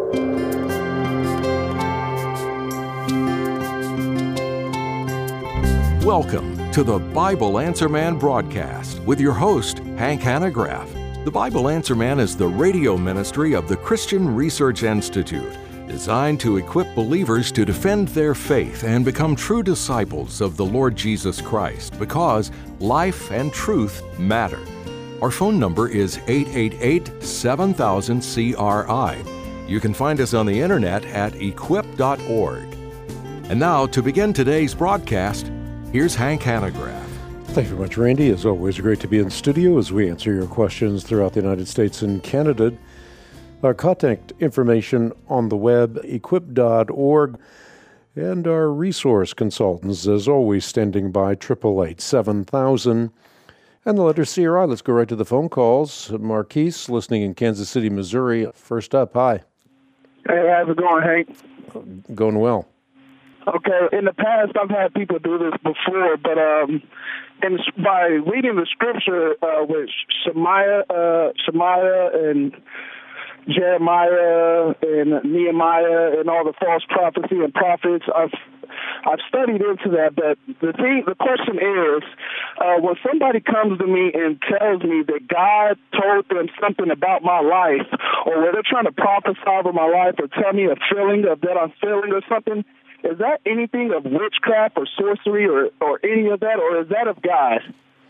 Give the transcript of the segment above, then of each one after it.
Welcome to the Bible Answer Man broadcast with your host, Hank Hanegraaff. The Bible Answer Man is the radio ministry of the Christian Research Institute, designed to equip believers to defend their faith and become true disciples of the Lord Jesus Christ, because life and truth matter. Our phone number is 888-7000-CRI. You can find us on the internet at equip.org. And now, to begin today's broadcast, here's Hank Hanegraaff. Thank you very much, Randy. It's always great to be in studio as we answer your questions throughout the United States and Canada. Our contact information on the web, equip.org, and our resource consultants, as always, standing by, 888-7000. And the letter CRI. Let's go right to the phone calls. Marquise, listening in Kansas City, Missouri. First up, hi. Hey, how's it going, Hank? Going well. Okay, in the past, I've had people do this before, but by reading the scripture with Shemaiah and Jeremiah and Nehemiah and all the false prophecy and prophets, I've studied into that. But the question is, when somebody comes to me and tells me that God told them something about my life, or when they're trying to prophesy over my life or tell me a feeling of that I'm feeling or something, is that anything of witchcraft or sorcery or any of that, or is that of God?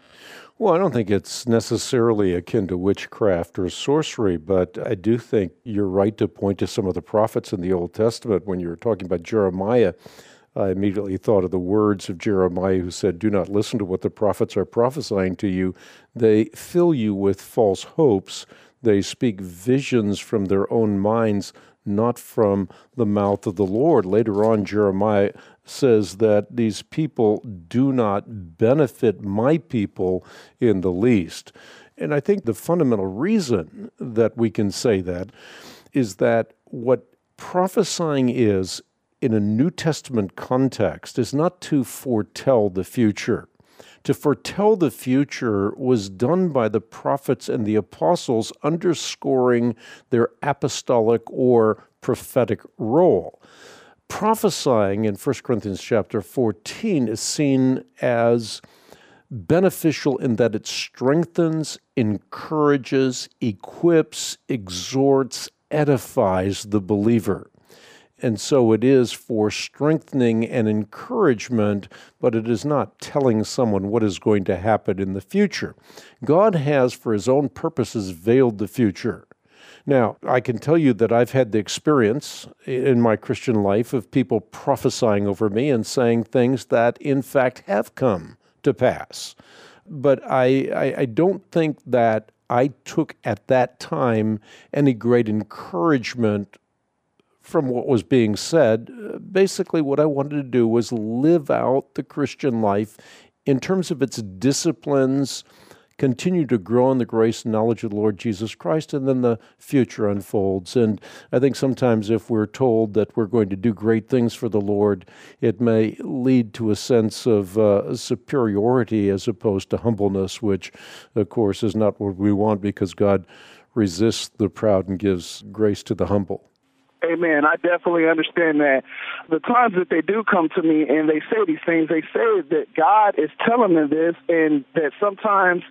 Well, I don't think it's necessarily akin to witchcraft or sorcery, but I do think you're right to point to some of the prophets in the Old Testament. When you were talking about Jeremiah, I immediately thought of the words of Jeremiah, who said, "Do not listen to what the prophets are prophesying to you. They fill you with false hopes. They speak visions from their own minds, not from the mouth of the Lord." Later on, Jeremiah says that these people do not benefit my people in the least. And I think the fundamental reason that we can say that is that what prophesying is in a New Testament context is not to foretell the future. To foretell the future was done by the prophets and the apostles, underscoring their apostolic or prophetic role. Prophesying in 1 Corinthians chapter 14 is seen as beneficial in that it strengthens, encourages, equips, exhorts, edifies the believer. And so it is for strengthening and encouragement, but it is not telling someone what is going to happen in the future. God has, for his own purposes, veiled the future. Now, I can tell you that I've had the experience in my Christian life of people prophesying over me and saying things that, in fact, have come to pass. But I don't think that I took at that time any great encouragement from what was being said. Basically, what I wanted to do was live out the Christian life in terms of its disciplines, continue to grow in the grace and knowledge of the Lord Jesus Christ, and then the future unfolds. And I think sometimes if we're told that we're going to do great things for the Lord, it may lead to a sense of superiority as opposed to humbleness, which, of course, is not what we want, because God resists the proud and gives grace to the humble. Amen. I definitely understand that. The times that they do come to me and they say these things, they say that God is telling them this, and that sometimes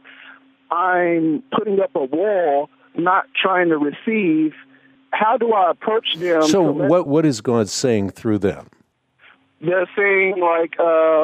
I'm putting up a wall, not trying to receive. How do I approach them? So what is God saying through them? They're saying, like,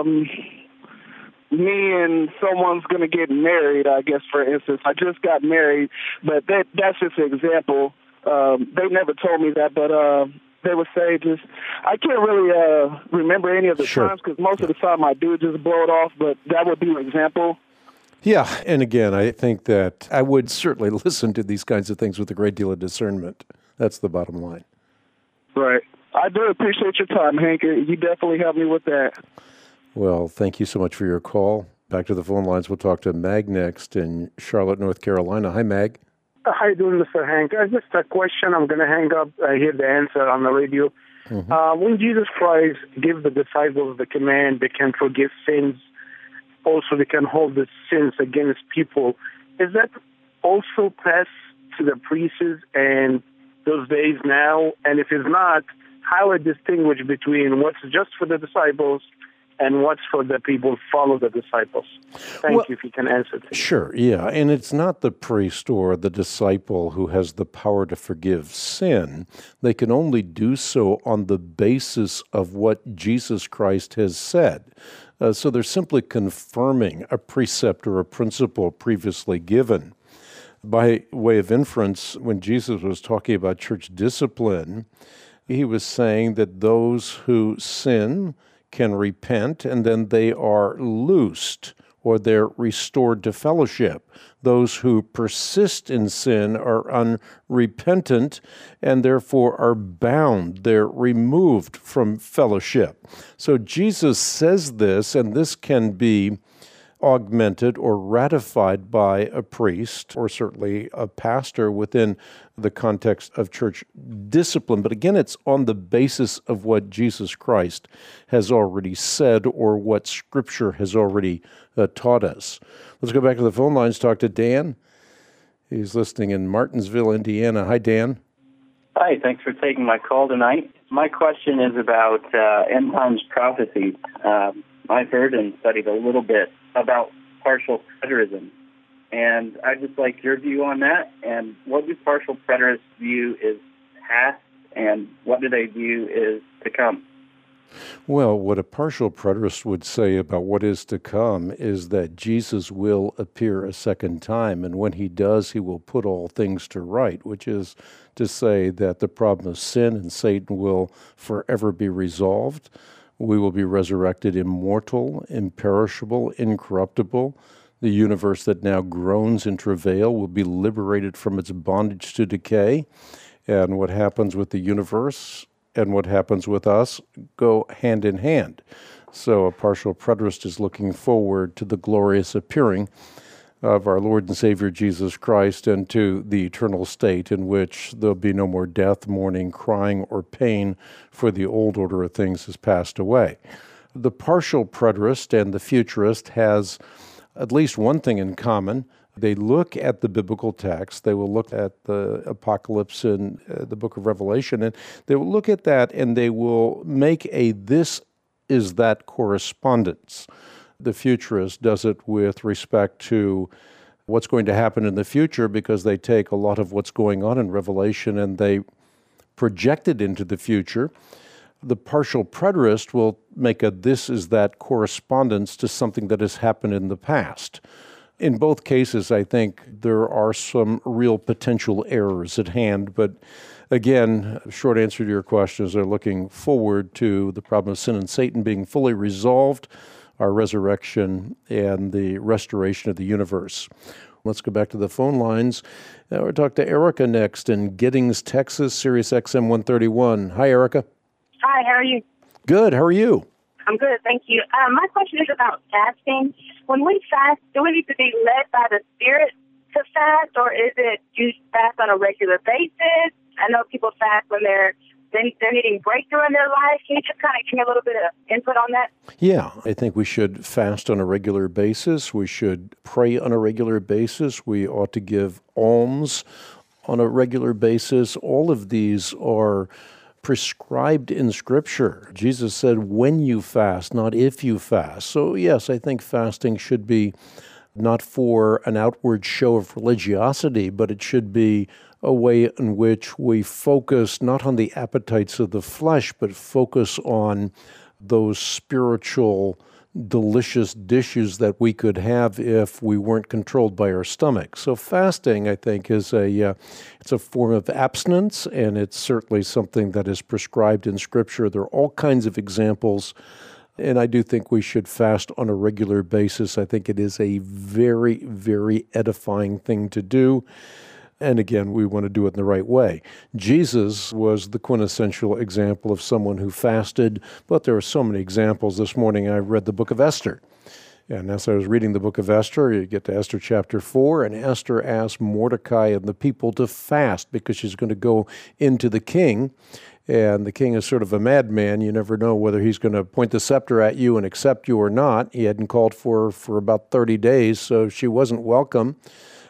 me and someone's going to get married, I guess, for instance. I just got married, but that's just an example. They never told me that, but they would say I can't really remember any of the times, because most of the time I do just blow it off, but that would be an example. Yeah, and again, I think that I would certainly listen to these kinds of things with a great deal of discernment. That's the bottom line. Right. I do appreciate your time, Hank. You definitely helped me with that. Well, thank you so much for your call. Back to the phone lines. We'll talk to Mag next in Charlotte, North Carolina. Hi, Mag. How you doing, Mr. Hank? Just a question. I'm going to hang up. I hear the answer on the radio. Mm-hmm. When Jesus Christ gave the disciples the command, they can forgive sins, also they can hold the sins against people. Is that also passed to the priests and those days now? And if it's not, how I distinguish between what's just for the disciples and what's for the people who follow the disciples? Thank you if you can answer this. Sure, yeah. And it's not the priest or the disciple who has the power to forgive sin. They can only do so on the basis of what Jesus Christ has said. So they're simply confirming a precept or a principle previously given. By way of inference, when Jesus was talking about church discipline, he was saying that those who sin can repent, and then they are loosed, or they're restored to fellowship. Those who persist in sin are unrepentant, and therefore are bound. They're removed from fellowship. So Jesus says this, and this can be augmented or ratified by a priest or certainly a pastor within the context of church discipline. But again, it's on the basis of what Jesus Christ has already said or what Scripture has already taught us. Let's go back to the phone lines, talk to Dan. He's listening in Martinsville, Indiana. Hi, Dan. Hi, thanks for taking my call tonight. My question is about end times prophecies. I've heard and studied a little bit about partial preterism, and I'd just like your view on that. And what do partial preterists view is past, and what do they view is to come? Well, what a partial preterist would say about what is to come is that Jesus will appear a second time, and when he does, he will put all things to right, which is to say that the problem of sin and Satan will forever be resolved. We will be resurrected immortal, imperishable, incorruptible. The universe that now groans in travail will be liberated from its bondage to decay. And what happens with the universe and what happens with us go hand in hand. So a partial preterist is looking forward to the glorious appearing of our Lord and Savior Jesus Christ and to the eternal state in which there'll be no more death, mourning, crying, or pain, for the old order of things has passed away. The partial preterist and the futurist has at least one thing in common. They look at the biblical text, they will look at the apocalypse in the book of Revelation, and they will look at that and they will make a this is that correspondence. The futurist does it with respect to what's going to happen in the future because they take a lot of what's going on in Revelation and they project it into the future. The partial preterist will make a this is that correspondence to something that has happened in the past. In both cases, I think there are some real potential errors at hand, but again, short answer to your question is they're looking forward to the problem of sin and Satan being fully resolved, our resurrection, and the restoration of the universe. Let's go back to the phone lines. We'll talk to Erica next in Giddings, Texas, Sirius XM 131. Hi, Erica. Hi, how are you? Good. How are you? I'm good, thank you. My question is about fasting. When we fast, do we need to be led by the Spirit to fast, or is it you fast on a regular basis? I know people fast when they're needing breakthrough in their life. Can you just kind of give me a little bit of input on that? Yeah, I think we should fast on a regular basis. We should pray on a regular basis. We ought to give alms on a regular basis. All of these are prescribed in Scripture. Jesus said, when you fast, not if you fast. So yes, I think fasting should be not for an outward show of religiosity, but it should be a way in which we focus not on the appetites of the flesh, but focus on those spiritual, delicious dishes that we could have if we weren't controlled by our stomach. So fasting, I think, is it's a form of abstinence, and it's certainly something that is prescribed in Scripture. There are all kinds of examples, and I do think we should fast on a regular basis. I think it is a very, very edifying thing to do. And again, we want to do it in the right way. Jesus was the quintessential example of someone who fasted, but there are so many examples. This morning I read the book of Esther. And as I was reading the book of Esther, you get to Esther chapter 4, and Esther asked Mordecai and the people to fast because she's going to go into the king. And the king is sort of a madman. You never know whether he's going to point the scepter at you and accept you or not. He hadn't called for about 30 days, so she wasn't welcome.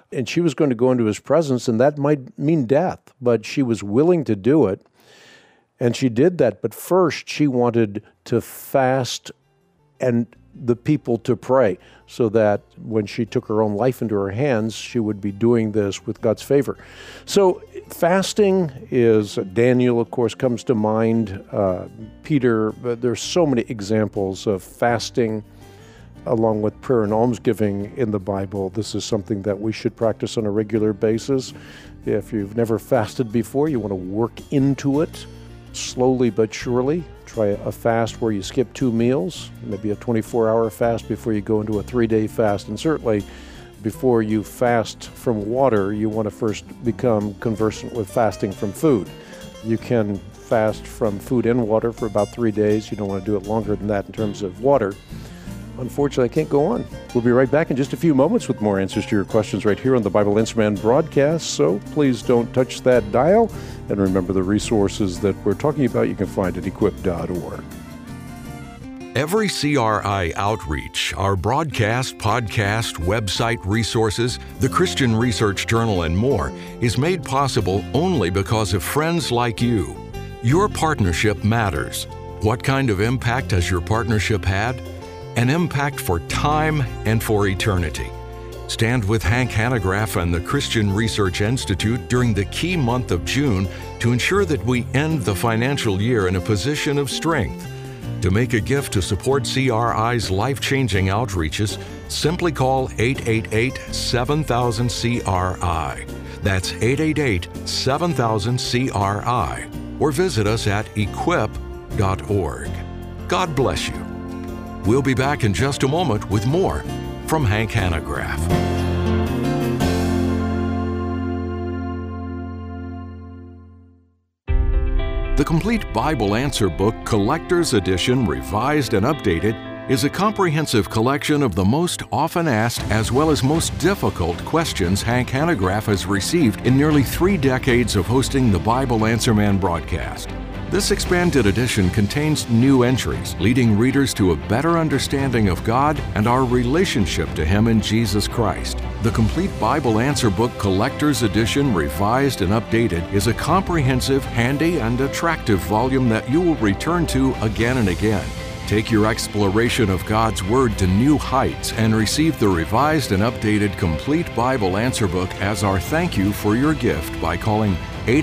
and she was going to go into his presence, and that might mean death, but she was willing to do it, and she did that. But first, she wanted to fast and the people to pray, so that when she took her own life into her hands, she would be doing this with God's favor. So fasting is, Daniel, of course, comes to mind, Peter. There's so many examples of fasting along with prayer and almsgiving in the Bible. This is something that we should practice on a regular basis. If you've never fasted before, you want to work into it slowly but surely. Try a fast where you skip 2 meals, maybe a 24-hour fast before you go into a 3-day fast. And certainly before you fast from water, you want to first become conversant with fasting from food. You can fast from food and water for about 3 days. You don't want to do it longer than that in terms of water. Unfortunately, I can't go on. We'll be right back in just a few moments with more answers to your questions right here on the Bible Answer Man broadcast. So please don't touch that dial. And remember, the resources that we're talking about you can find at equip.org. Every CRI outreach, our broadcast, podcast, website resources, the Christian Research Journal, and more is made possible only because of friends like you. Your partnership matters. What kind of impact has your partnership had? An impact for time and for eternity. Stand with Hank Hanegraaff and the Christian Research Institute during the key month of June to ensure that we end the financial year in a position of strength. To make a gift to support CRI's life-changing outreaches, simply call 888-7000-CRI. That's 888-7000-CRI. Or visit us at equip.org. God bless you. We'll be back in just a moment with more from Hank Hanegraaff. The Complete Bible Answer Book Collector's Edition, Revised and Updated, is a comprehensive collection of the most often asked as well as most difficult questions Hank Hanegraaff has received in nearly 3 decades of hosting the Bible Answer Man broadcast. This expanded edition contains new entries, leading readers to a better understanding of God and our relationship to Him in Jesus Christ. The Complete Bible Answer Book Collector's Edition, Revised and Updated, is a comprehensive, handy, and attractive volume that you will return to again and again. Take your exploration of God's Word to new heights and receive the revised and updated Complete Bible Answer Book as our thank you for your gift by calling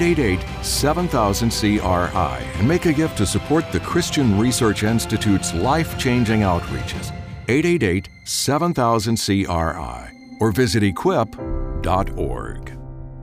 888-7000-CRI and make a gift to support the Christian Research Institute's life-changing outreaches. 888-7000-CRI or visit equip.org.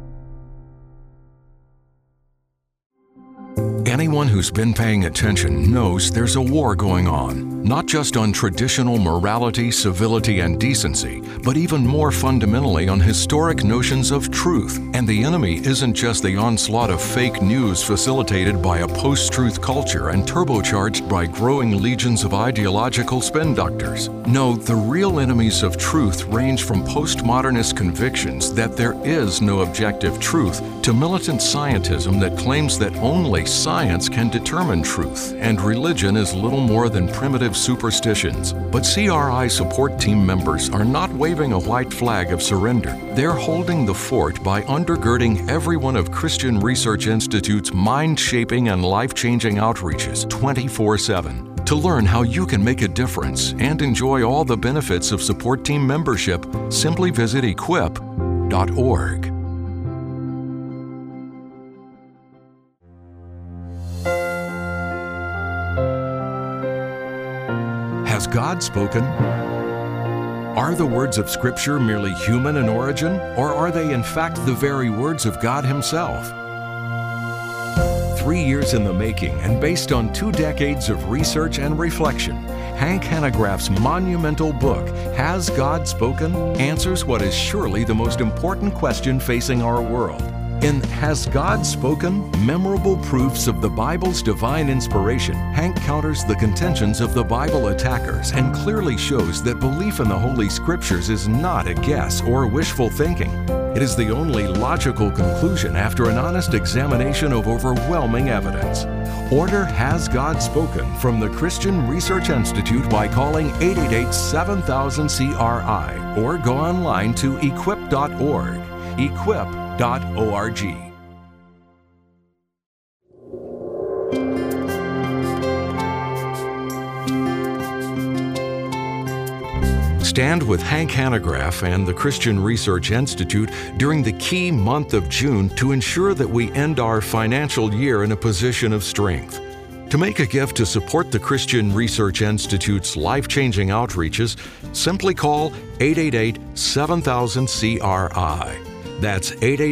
Anyone who's been paying attention knows there's a war going on, not just on traditional morality, civility, and decency, but even more fundamentally on historic notions of truth. And the enemy isn't just the onslaught of fake news facilitated by a post-truth culture and turbocharged by growing legions of ideological spin doctors. No, the real enemies of truth range from postmodernist convictions that there is no objective truth to militant scientism that claims that only science can determine truth, and religion is little more than primitive superstitions. But CRI support team members are not waving a white flag of surrender. They're holding the fort by undergirding every one of Christian Research Institute's mind-shaping and life-changing outreaches 24/7. To learn how you can make a difference and enjoy all the benefits of support team membership, simply visit equip.org. Has God spoken? Are the words of Scripture merely human in origin, or are they in fact the very words of God Himself? 3 years in the making and based on 2 decades of research and reflection, Hank Hanegraaff's monumental book, Has God Spoken?, answers what is surely the most important question facing our world. In Has God Spoken? Memorable Proofs of the Bible's Divine Inspiration, Hank counters the contentions of the Bible attackers and clearly shows that belief in the Holy Scriptures is not a guess or wishful thinking. It is the only logical conclusion after an honest examination of overwhelming evidence. Order Has God Spoken from the Christian Research Institute by calling 888-7000-CRI or go online to equip.org. Equip.org. Stand with Hank Hanegraaff and the Christian Research Institute during the key month of June to ensure that we end our financial year in a position of strength. To make a gift to support the Christian Research Institute's life-changing outreaches, simply call 888-7000-CRI. That's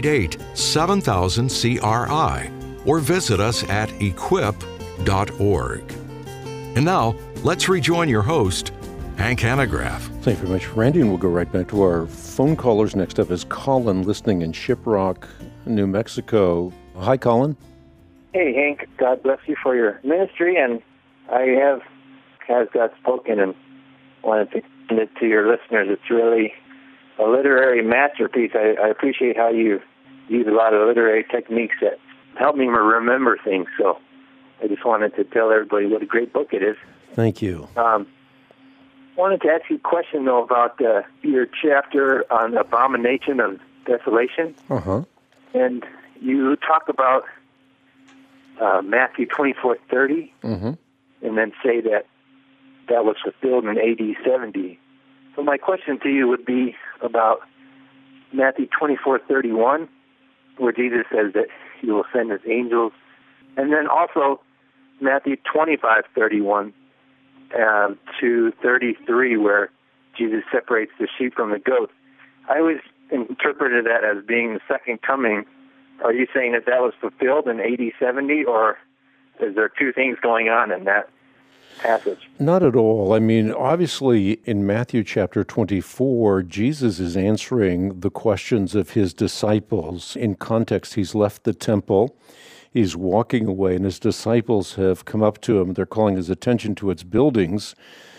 888-7000-CRI, or visit us at equip.org. And now, let's rejoin your host, Hank Hanegraaff. Thank you very much, Randy, and we'll go right back to our phone callers. Next up is Colin, listening in Shiprock, New Mexico. Hi, Colin. Hey, Hank. God bless you for your ministry, and Has God Spoken, and wanted to send it to your listeners. It's really a literary masterpiece. I appreciate how you use a lot of literary techniques that help me remember things, so I just wanted to tell everybody what a great book it is. Thank you. Wanted to ask you a question, though, about your chapter on abomination of desolation. Uh-huh. And you talk about Matthew 24:30, and then say that was fulfilled in AD 70. So my question to you would be about Matthew 24:31, where Jesus says that he will send his angels, and then also Matthew 25:31. To 33, where Jesus separates the sheep from the goats. I always interpreted that as being the second coming. Are you saying that was fulfilled in AD 70, or is there two things going on in that passage? Not at all. I mean, obviously, in Matthew chapter 24, Jesus is answering the questions of his disciples. In context, he's left the temple. He's walking away, and his disciples have come up to him. They're calling his attention to its buildings.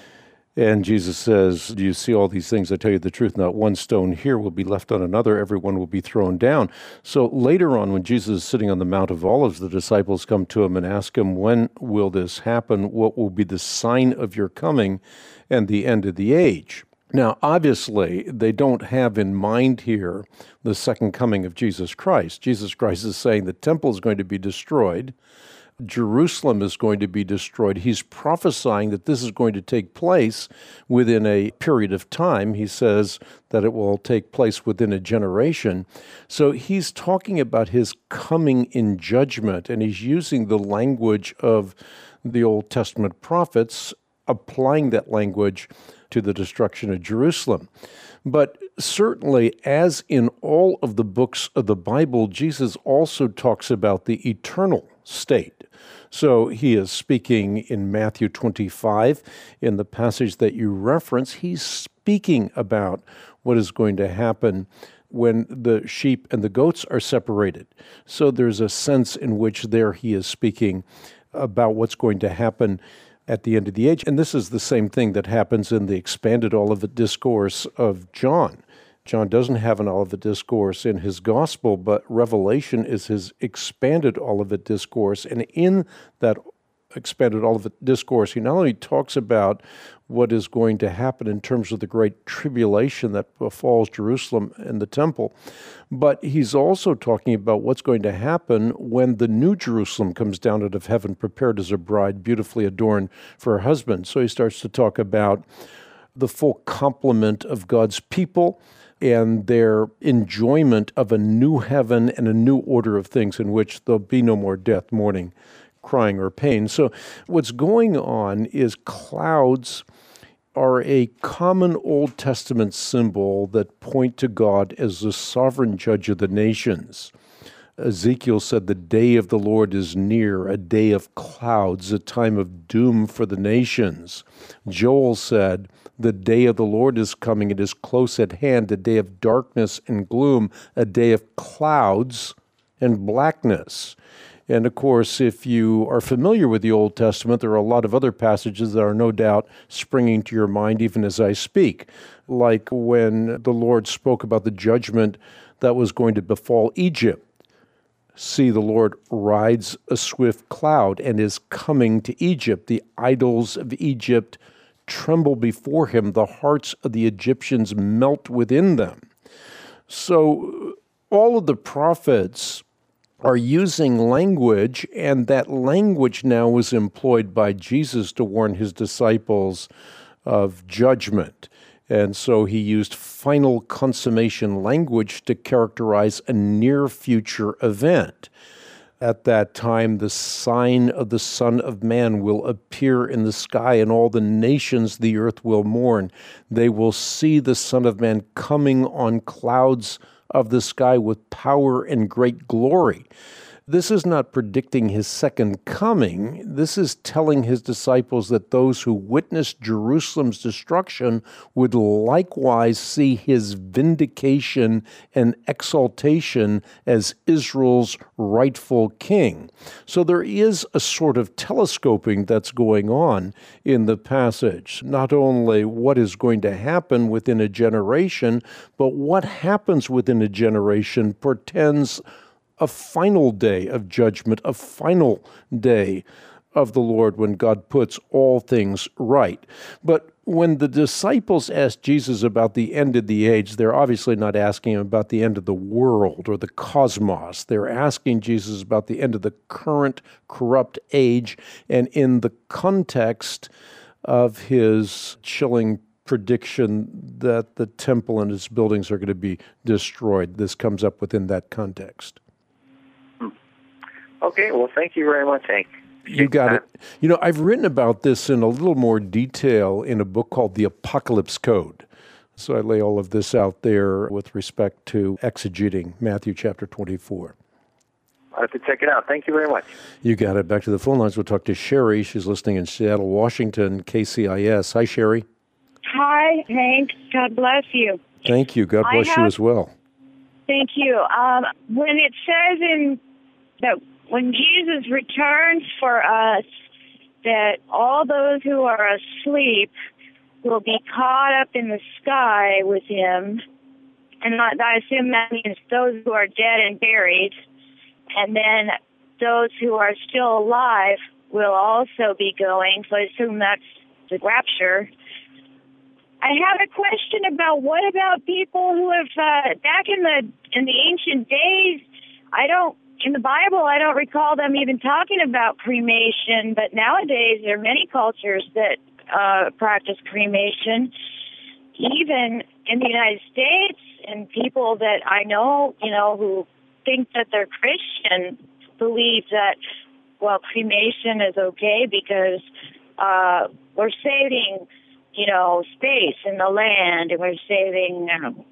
And Jesus says, do you see all these things? I tell you the truth, not one stone here will be left on another. Everyone will be thrown down. So later on, when Jesus is sitting on the Mount of Olives, the disciples come to him and ask him, when will this happen? What will be the sign of your coming and the end of the age? Now, obviously, they don't have in mind here the second coming of Jesus Christ. Jesus Christ is saying the temple is going to be destroyed. Jerusalem is going to be destroyed. He's prophesying that this is going to take place within a period of time. He says that it will take place within a generation. So he's talking about his coming in judgment, and he's using the language of the Old Testament prophets, applying that language to the destruction of Jerusalem. But certainly, as in all of the books of the Bible, Jesus also talks about the eternal state. So he is speaking in Matthew 25, in the passage that you reference, he's speaking about what is going to happen when the sheep and the goats are separated. So there's a sense in which there he is speaking about what's going to happen at the end of the age. And this is the same thing that happens in the expanded Olivet Discourse of John. John doesn't have an Olivet Discourse in his Gospel, but Revelation is his expanded Olivet Discourse. And in that expanded Olivet Discourse, he not only talks about what is going to happen in terms of the great tribulation that befalls Jerusalem and the temple, but he's also talking about what's going to happen when the new Jerusalem comes down out of heaven, prepared as a bride, beautifully adorned for her husband. So he starts to talk about the full complement of God's people and their enjoyment of a new heaven and a new order of things in which there'll be no more death, mourning, crying, or pain. So what's going on is clouds are a common Old Testament symbol that point to God as the sovereign judge of the nations. Ezekiel said, the day of the Lord is near, a day of clouds, a time of doom for the nations. Joel said, the day of the Lord is coming, it is close at hand, a day of darkness and gloom, a day of clouds and blackness. And of course, if you are familiar with the Old Testament, there are a lot of other passages that are no doubt springing to your mind even as I speak, like when the Lord spoke about the judgment that was going to befall Egypt. See, the Lord rides a swift cloud and is coming to Egypt. The idols of Egypt tremble before him. The hearts of the Egyptians melt within them. So all of the prophets are using language, and that language now is employed by Jesus to warn his disciples of judgment. And so he used final consummation language to characterize a near future event. At that time, the sign of the Son of Man will appear in the sky, and all the nations of the earth will mourn. They will see the Son of Man coming on clouds of the sky with power and great glory. This is not predicting his second coming. This is telling his disciples that those who witnessed Jerusalem's destruction would likewise see his vindication and exaltation as Israel's rightful king. So there is a sort of telescoping that's going on in the passage. Not only what is going to happen within a generation, but what happens within a generation portends a final day of judgment, a final day of the Lord when God puts all things right. But when the disciples asked Jesus about the end of the age, they're obviously not asking him about the end of the world or the cosmos. They're asking Jesus about the end of the current corrupt age, and in the context of his chilling prediction that the temple and its buildings are going to be destroyed. This comes up within that context. Okay, well, thank you very much, Hank. You got it. You know, I've written about this in a little more detail in a book called The Apocalypse Code. So I lay all of this out there with respect to exegeting Matthew chapter 24. I'll have to check it out. Thank you very much. You got it. Back to the phone lines. We'll talk to Sherry. She's listening in Seattle, Washington, KCIS. Hi, Sherry. Hi, Hank. God bless you. Thank you. God bless you as well. Thank you. When it says that when Jesus returns for us, that all those who are asleep will be caught up in the sky with him, and I assume that means those who are dead and buried, and then those who are still alive will also be going, so I assume that's the rapture. I have a question about what about people who have, back in the ancient days, in the Bible, I don't recall them even talking about cremation, but nowadays there are many cultures that practice cremation, even in the United States, and people that I know, who think that they're Christian believe that, well, cremation is okay because we're saving, space in the land, and we're saving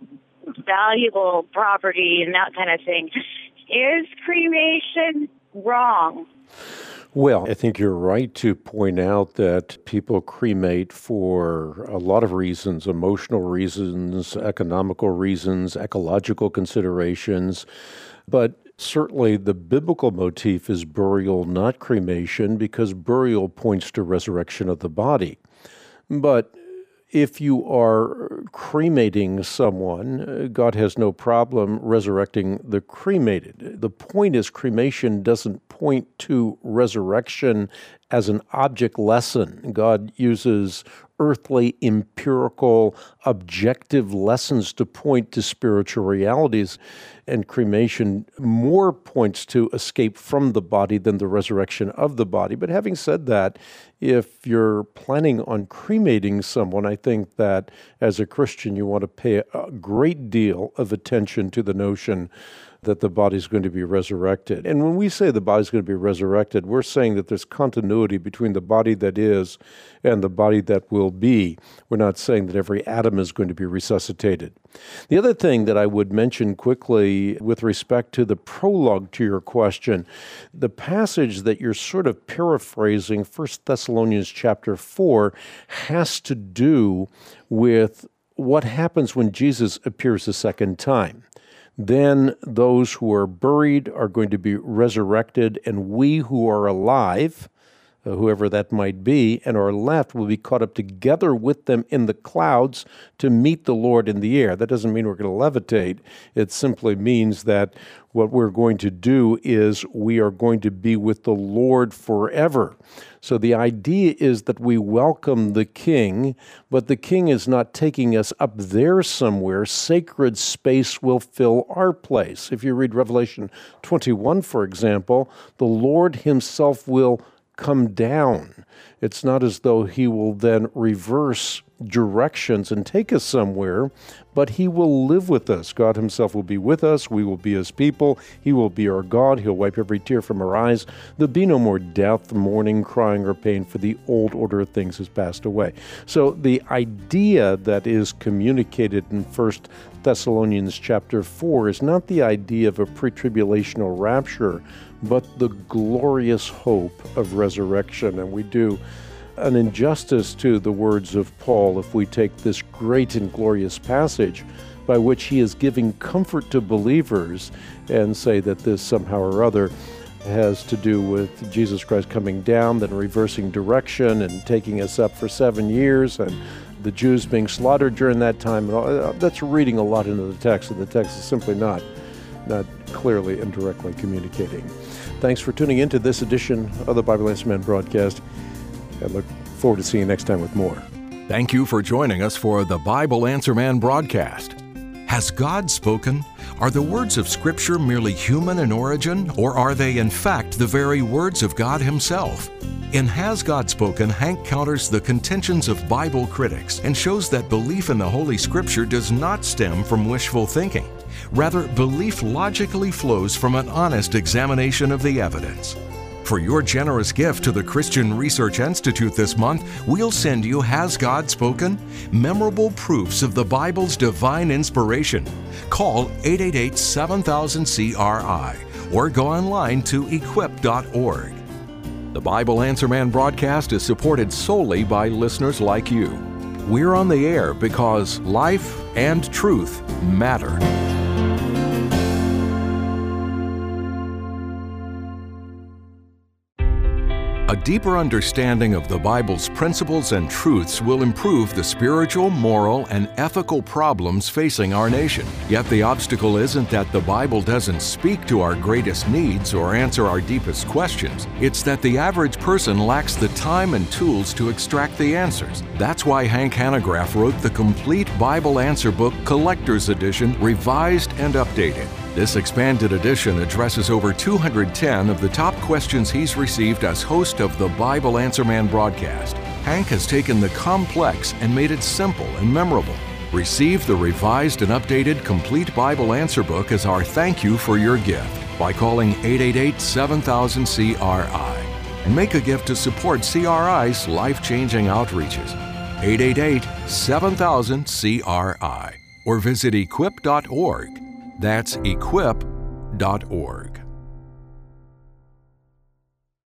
valuable property and that kind of thing. Is cremation wrong? Well, I think you're right to point out that people cremate for a lot of reasons, emotional reasons, economical reasons, ecological considerations. But certainly the biblical motif is burial, not cremation, because burial points to resurrection of the body. But if you are cremating someone, God has no problem resurrecting the cremated. The point is, cremation doesn't point to resurrection as an object lesson. God uses earthly, empirical, objective lessons to point to spiritual realities, and cremation more points to escape from the body than the resurrection of the body. But having said that, if you're planning on cremating someone, I think that as a Christian, you want to pay a great deal of attention to the notion that the body's going to be resurrected. And when we say the body's going to be resurrected, we're saying that there's continuity between the body that is and the body that will be. We're not saying that every atom is going to be resuscitated. The other thing that I would mention quickly with respect to the prologue to your question, the passage that you're sort of paraphrasing, 1 Thessalonians chapter 4, has to do with what happens when Jesus appears a second time. Then those who are buried are going to be resurrected, and we who are alive, whoever that might be, and are left will be caught up together with them in the clouds to meet the Lord in the air. That doesn't mean we're going to levitate. It simply means that what we're going to do is we are going to be with the Lord forever. So the idea is that we welcome the King, but the King is not taking us up there somewhere. Sacred space will fill our place. If you read Revelation 21, for example, the Lord himself will come down. It's not as though he will then reverse directions and take us somewhere, but he will live with us. God himself will be with us. We will be his people. He will be our God. He'll wipe every tear from our eyes. There'll be no more death, mourning, crying, or pain, for the old order of things has passed away. So the idea that is communicated in 1 Thessalonians chapter 4 is not the idea of a pre-tribulational rapture, but the glorious hope of resurrection. And we do an injustice to the words of Paul if we take this great and glorious passage by which he is giving comfort to believers and say that this somehow or other has to do with Jesus Christ coming down, then reversing direction and taking us up for 7 years, and the Jews being slaughtered during that time. That's reading a lot into the text, and the text is simply not clearly and directly communicating. Thanks for tuning in to this edition of the Bible Answer Man broadcast. I look forward to seeing you next time with more. Thank you for joining us for the Bible Answer Man broadcast. Has God spoken? Are the words of Scripture merely human in origin, or are they in fact the very words of God himself? In Has God Spoken, Hank counters the contentions of Bible critics and shows that belief in the Holy Scripture does not stem from wishful thinking. Rather, belief logically flows from an honest examination of the evidence. For your generous gift to the Christian Research Institute this month, we'll send you Has God Spoken? Memorable proofs of the Bible's divine inspiration. Call 888-7000-CRI or go online to equip.org. The Bible Answer Man broadcast is supported solely by listeners like you. We're on the air because life and truth matter. A deeper understanding of the Bible's principles and truths will improve the spiritual, moral, and ethical problems facing our nation. Yet the obstacle isn't that the Bible doesn't speak to our greatest needs or answer our deepest questions. It's that the average person lacks the time and tools to extract the answers. That's why Hank Hanegraaff wrote the complete Bible Answer Book Collector's Edition, revised and updated. This expanded edition addresses over 210 of the top questions he's received as host of the Bible Answer Man broadcast. Hank has taken the complex and made it simple and memorable. Receive the revised and updated Complete Bible Answer Book as our thank you for your gift by calling 888-7000-CRI and make a gift to support CRI's life-changing outreaches. 888-7000-CRI or visit equip.org. That's equip.org.